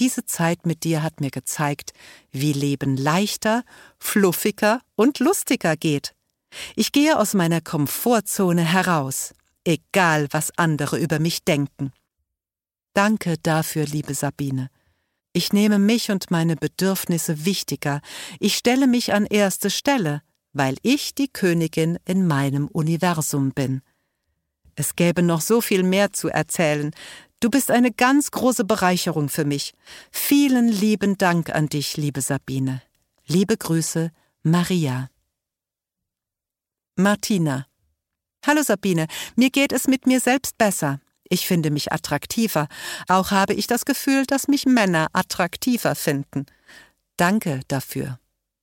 diese Zeit mit dir hat mir gezeigt, wie Leben leichter, fluffiger und lustiger geht. Ich gehe aus meiner Komfortzone heraus, egal was andere über mich denken. Danke dafür, liebe Sabine. Ich nehme mich und meine Bedürfnisse wichtiger. Ich stelle mich an erste Stelle, weil ich die Königin in meinem Universum bin. Es gäbe noch so viel mehr zu erzählen. Du bist eine ganz große Bereicherung für mich. Vielen lieben Dank an dich, liebe Sabine. Liebe Grüße, Maria. Martina. Hallo Sabine, mir geht es mit mir selbst besser. Ich finde mich attraktiver. Auch habe ich das Gefühl, dass mich Männer attraktiver finden. Danke dafür.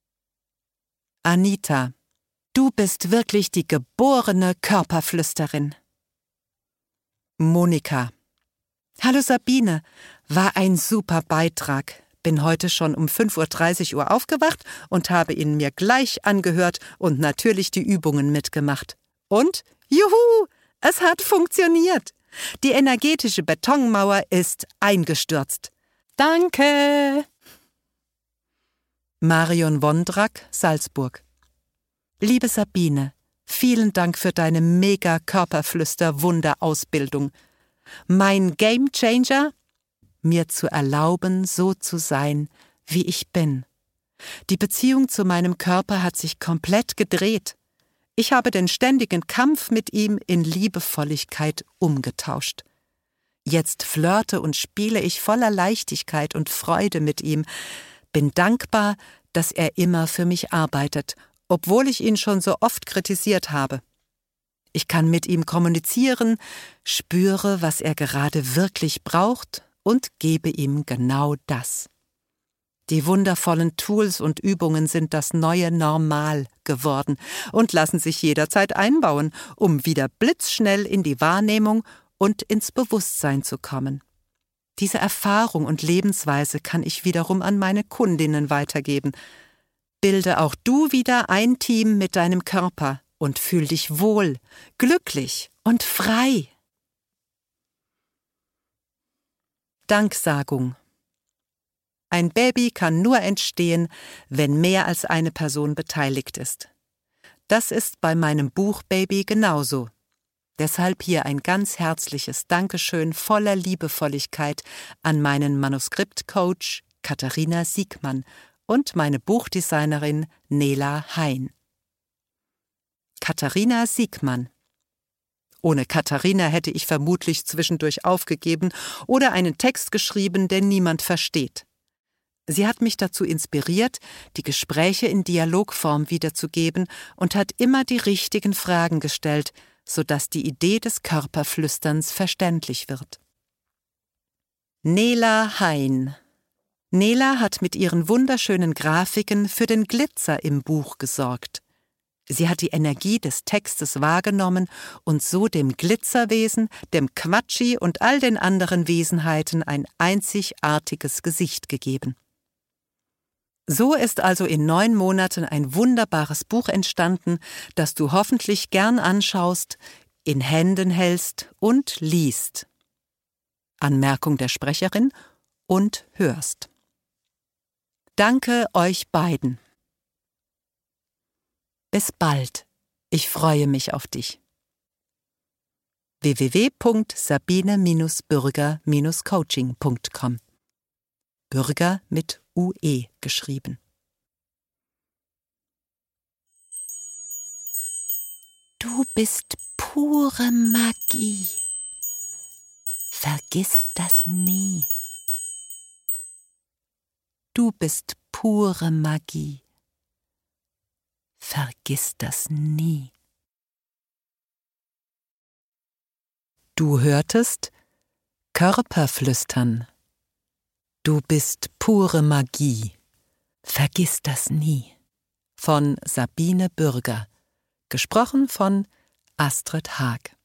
Anita. Du bist wirklich die geborene Körperflüsterin. Monika. Hallo Sabine, war ein super Beitrag. Bin heute schon um 5:30 Uhr aufgewacht und habe ihn mir gleich angehört und natürlich die Übungen mitgemacht. Und, juhu, es hat funktioniert. Die energetische Betonmauer ist eingestürzt. Danke! Marion Wondrak, Salzburg. Liebe Sabine, vielen Dank für deine Mega-Körperflüster-Wunder-Ausbildung. Mein Gamechanger? Mir zu erlauben, so zu sein, wie ich bin. Die Beziehung zu meinem Körper hat sich komplett gedreht. Ich habe den ständigen Kampf mit ihm in Liebevolligkeit umgetauscht. Jetzt flirte und spiele ich voller Leichtigkeit und Freude mit ihm, bin dankbar, dass er immer für mich arbeitet, obwohl ich ihn schon so oft kritisiert habe. Ich kann mit ihm kommunizieren, spüre, was er gerade wirklich braucht und gebe ihm genau das. Die wundervollen Tools und Übungen sind das neue Normal geworden und lassen sich jederzeit einbauen, um wieder blitzschnell in die Wahrnehmung und ins Bewusstsein zu kommen. Diese Erfahrung und Lebensweise kann ich wiederum an meine Kundinnen weitergeben. Bilde auch du wieder ein Team mit deinem Körper und fühl dich wohl, glücklich und frei. Danksagung. Ein Baby kann nur entstehen, wenn mehr als eine Person beteiligt ist. Das ist bei meinem Buch Baby genauso. Deshalb hier ein ganz herzliches Dankeschön voller Liebevolligkeit an meinen Manuskriptcoach Katharina Siegmann und meine Buchdesignerin Nela Hein. Katharina Siegmann. Ohne Katharina hätte ich vermutlich zwischendurch aufgegeben oder einen Text geschrieben, den niemand versteht. Sie hat mich dazu inspiriert, die Gespräche in Dialogform wiederzugeben und hat immer die richtigen Fragen gestellt, sodass die Idee des Körperflüsterns verständlich wird. Nela Hein. Nela hat mit ihren wunderschönen Grafiken für den Glitzer im Buch gesorgt. Sie hat die Energie des Textes wahrgenommen und so dem Glitzerwesen, dem Quatschi und all den anderen Wesenheiten ein einzigartiges Gesicht gegeben. So ist also in 9 Monaten ein wunderbares Buch entstanden, das du hoffentlich gern anschaust, in Händen hältst und liest. Anmerkung der Sprecherin und hörst. Danke euch beiden. Bis bald. Ich freue mich auf dich. www.sabine-bürger-coaching.com. Bürger mit UE geschrieben. Du bist pure Magie. Vergiss das nie. Du bist pure Magie. Vergiss das nie. Du hörtest Körperflüstern. Du bist pure Magie. Vergiss das nie. Von Sabine Bürger. Gesprochen von Astrid Haag.